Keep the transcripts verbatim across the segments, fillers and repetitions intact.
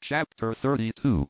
Chapter thirty-two.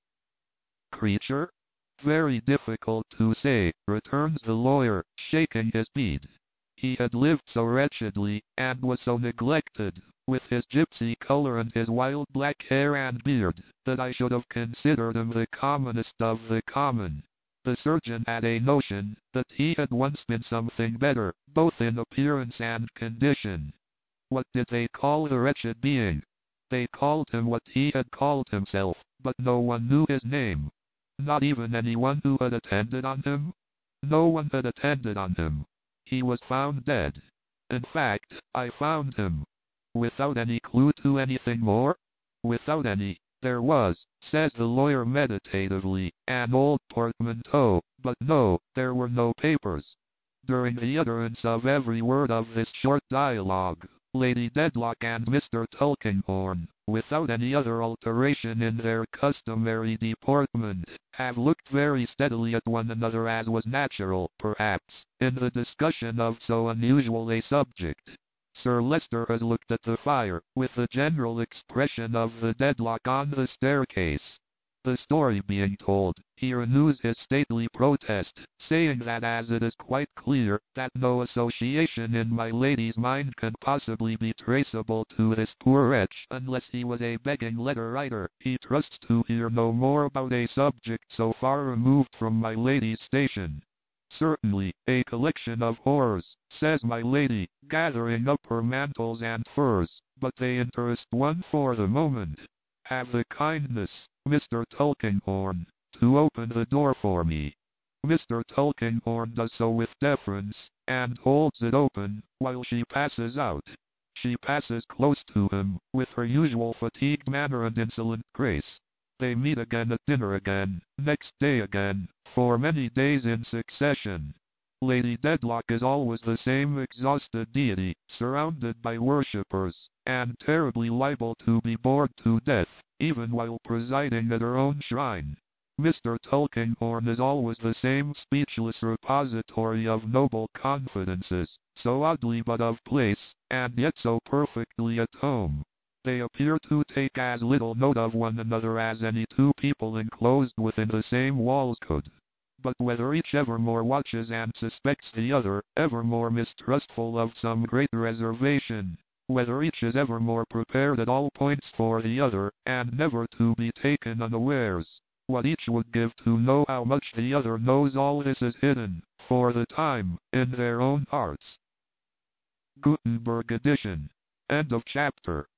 Creature? Very difficult to say, returns the lawyer, shaking his bead. He had lived so wretchedly, and was so neglected, with his gypsy color and his wild black hair and beard, that I should have considered him the commonest of the common. The surgeon had a notion that he had once been something better, both in appearance and condition. What did they call the wretched being? They called him what he had called himself, but no one knew his name. Not even anyone who had attended on him? No one had attended on him. He was found dead. In fact, I found him. Without any clue to anything more? Without any. There was, says the lawyer meditatively, an old portmanteau, but no, there were no papers. During the utterance of every word of this short dialogue, Lady Dedlock and Mister Tulkinghorn, without any other alteration in their customary deportment, have looked very steadily at one another, as was natural, perhaps, in the discussion of so unusual a subject. Sir Leicester has looked at the fire, with the general expression of the Dedlock on the staircase. The story being told, he renews his stately protest, saying that as it is quite clear that no association in my lady's mind can possibly be traceable to this poor wretch unless he was a begging letter writer, he trusts to hear no more about a subject so far removed from my lady's station. Certainly, a collection of horrors, says my lady, gathering up her mantles and furs, but they interest one for the moment. Have the kindness, Mister Tulkinghorn, to open the door for me. Mister Tulkinghorn does so with deference, and holds it open, while she passes out. She passes close to him, with her usual fatigued manner and insolent grace. They meet again at dinner again, next day again, for many days in succession. Lady Dedlock is always the same exhausted deity, surrounded by worshippers, and terribly liable to be bored to death, even while presiding at her own shrine. Mister Tulkinghorn is always the same speechless repository of noble confidences, so oddly but of place, and yet so perfectly at home. They appear to take as little note of one another as any two people enclosed within the same walls could. But whether each evermore watches and suspects the other, evermore mistrustful of some great reservation, whether each is evermore prepared at all points for the other, and never to be taken unawares, what each would give to know how much the other knows, all this is hidden, for the time, in their own hearts. Gutenberg edition. End of chapter.